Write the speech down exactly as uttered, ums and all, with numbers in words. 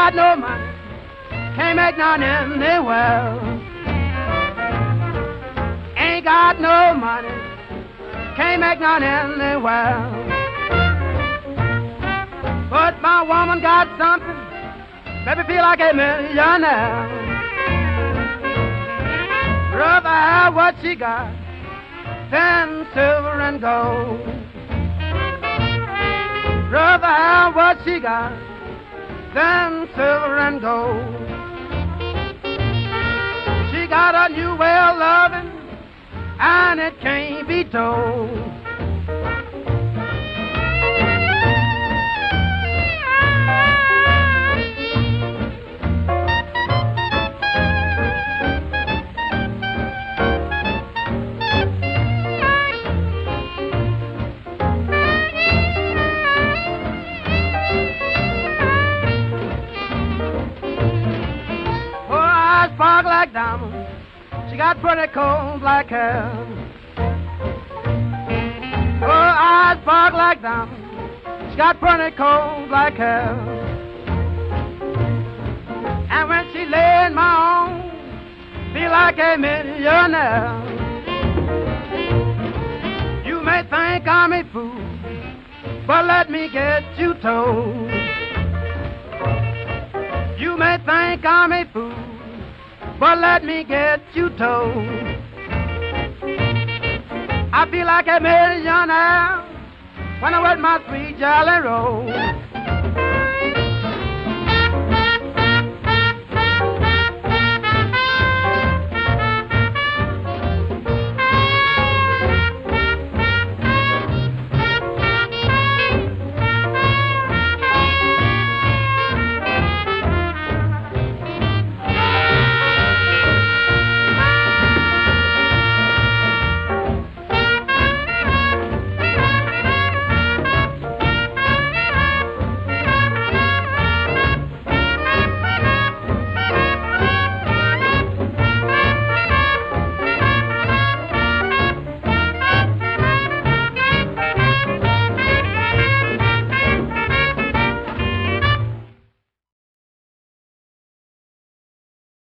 got no money, can't make none in the world. Ain't got no money, can't make none in the world. But my woman got something, make me feel like a millionaire. Rather have what she got than silver and gold. Rather have what she got than silver and gold. She got a new way of loving, and it can't be told. Sparkle like diamonds, she got pretty cold black hair. Her eyes sparkle like diamonds, she got pretty cold black hair. And when she lay in my arms, feel like a millionaire. You may think I'm a fool, but let me get you told. You may think I'm a fool, but let me get you told. I feel like a millionaire when I'm with my sweet jolly roll.